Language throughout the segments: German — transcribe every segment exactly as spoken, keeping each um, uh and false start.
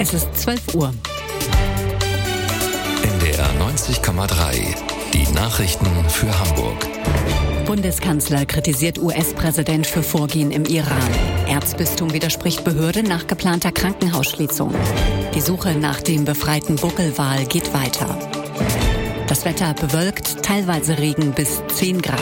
Es ist zwölf Uhr. N D R neunzig Komma drei. Die Nachrichten für Hamburg. Bundeskanzler kritisiert U S-Präsident für Vorgehen im Iran. Erzbistum widerspricht Behörde nach geplanter Krankenhausschließung. Die Suche nach dem befreiten Buckelwal geht weiter. Das Wetter bewölkt, teilweise Regen bis zehn Grad.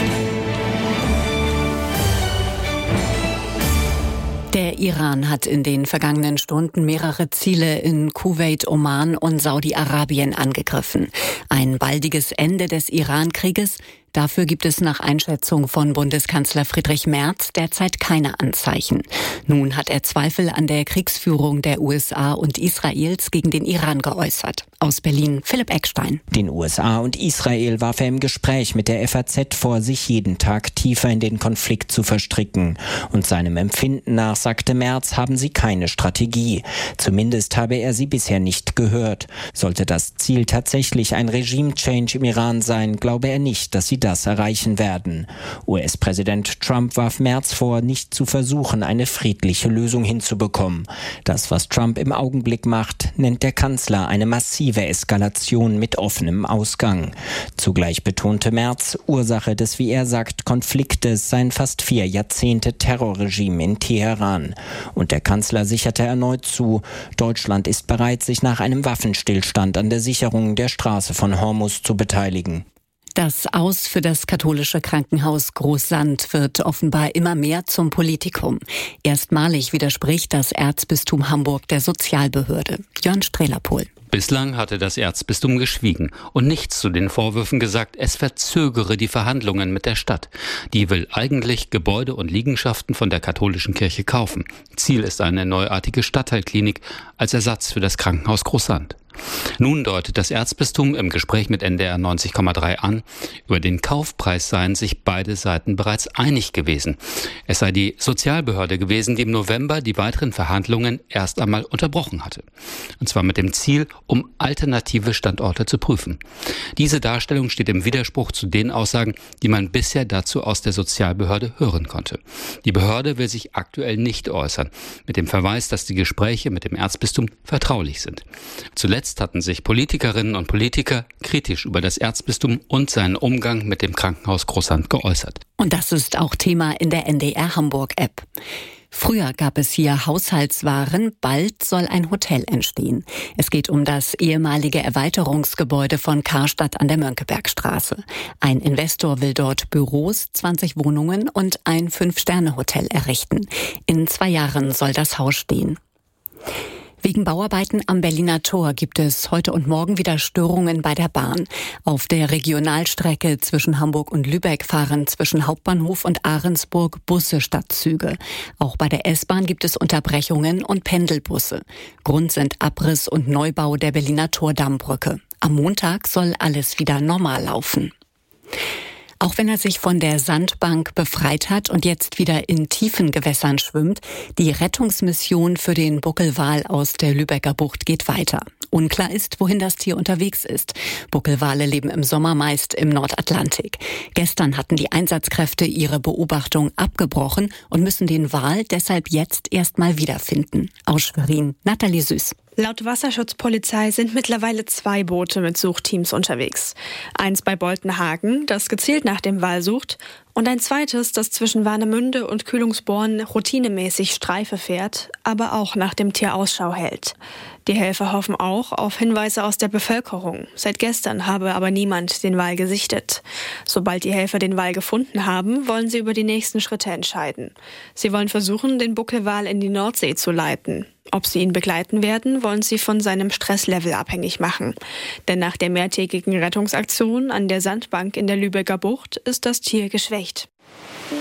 Der Iran hat in den vergangenen Stunden mehrere Ziele in Kuwait, Oman und Saudi-Arabien angegriffen. Ein baldiges Ende des Iran-Krieges, dafür gibt es nach Einschätzung von Bundeskanzler Friedrich Merz derzeit keine Anzeichen. Nun hat er Zweifel an der Kriegsführung der U S A und Israels gegen den Iran geäußert. Aus Berlin Philipp Eckstein. Den U S A und Israel warf er im Gespräch mit der F A Z vor, sich jeden Tag tiefer in den Konflikt zu verstricken. Und seinem Empfinden nach, sagte Merz, haben sie keine Strategie. Zumindest habe er sie bisher nicht gehört. Sollte das Ziel tatsächlich ein Regime-Change im Iran sein, glaube er nicht, dass sie das erreichen werden. U S-Präsident Trump warf Merz vor, nicht zu versuchen, eine friedliche Lösung hinzubekommen. Das, was Trump im Augenblick macht, nennt der Kanzler eine massive Eskalation mit offenem Ausgang. Zugleich betonte Merz, Ursache des, wie er sagt, Konfliktes seien fast vier Jahrzehnte Terrorregime in Teheran. Und der Kanzler sicherte erneut zu, Deutschland ist bereit, sich nach einem Waffenstillstand an der Sicherung der Straße von Hormuz zu beteiligen. Das Aus für das katholische Krankenhaus Großsand wird offenbar immer mehr zum Politikum. Erstmalig widerspricht das Erzbistum Hamburg der Sozialbehörde. Jörn Strehlerpohl. Bislang hatte das Erzbistum geschwiegen und nichts zu den Vorwürfen gesagt, es verzögere die Verhandlungen mit der Stadt. Die will eigentlich Gebäude und Liegenschaften von der katholischen Kirche kaufen. Ziel ist eine neuartige Stadtteilklinik als Ersatz für das Krankenhaus Großsand. Nun deutet das Erzbistum im Gespräch mit N D R neunzig Komma drei an, über den Kaufpreis seien sich beide Seiten bereits einig gewesen. Es sei die Sozialbehörde gewesen, die im November die weiteren Verhandlungen erst einmal unterbrochen hatte. Und zwar mit dem Ziel, um alternative Standorte zu prüfen. Diese Darstellung steht im Widerspruch zu den Aussagen, die man bisher dazu aus der Sozialbehörde hören konnte. Die Behörde will sich aktuell nicht äußern, mit dem Verweis, dass die Gespräche mit dem Erzbistum vertraulich sind. Zuletzt hatten sich Politikerinnen und Politiker kritisch über das Erzbistum und seinen Umgang mit dem Krankenhaus Großsand geäußert. Und das ist auch Thema in der N D R Hamburg-App. Früher gab es hier Haushaltswaren, bald soll ein Hotel entstehen. Es geht um das ehemalige Erweiterungsgebäude von Karstadt an der Mönckebergstraße. Ein Investor will dort Büros, zwanzig Wohnungen und ein Fünf-Sterne-Hotel errichten. In zwei Jahren soll das Haus stehen. Wegen Bauarbeiten am Berliner Tor gibt es heute und morgen wieder Störungen bei der Bahn. Auf der Regionalstrecke zwischen Hamburg und Lübeck fahren zwischen Hauptbahnhof und Ahrensburg Busse statt Züge. Auch bei der S-Bahn gibt es Unterbrechungen und Pendelbusse. Grund sind Abriss und Neubau der Berliner Tor-Dammbrücke. Am Montag soll alles wieder normal laufen. Auch wenn er sich von der Sandbank befreit hat und jetzt wieder in tiefen Gewässern schwimmt, die Rettungsmission für den Buckelwal aus der Lübecker Bucht geht weiter. Unklar ist, wohin das Tier unterwegs ist. Buckelwale leben im Sommer meist im Nordatlantik. Gestern hatten die Einsatzkräfte ihre Beobachtung abgebrochen und müssen den Wal deshalb jetzt erstmal wiederfinden. Aus Schwerin, Nathalie Süß. Laut Wasserschutzpolizei sind mittlerweile zwei Boote mit Suchteams unterwegs. Eins bei Boltenhagen, das gezielt nach dem Wal sucht, und ein zweites, das zwischen Warnemünde und Kühlungsborn routinemäßig Streife fährt, aber auch nach dem Tier Ausschau hält. Die Helfer hoffen auch auf Hinweise aus der Bevölkerung. Seit gestern habe aber niemand den Wal gesichtet. Sobald die Helfer den Wal gefunden haben, wollen sie über die nächsten Schritte entscheiden. Sie wollen versuchen, den Buckelwal in die Nordsee zu leiten. Ob sie ihn begleiten werden, wollen sie von seinem Stresslevel abhängig machen. Denn nach der mehrtägigen Rettungsaktion an der Sandbank in der Lübecker Bucht ist das Tier geschwächt.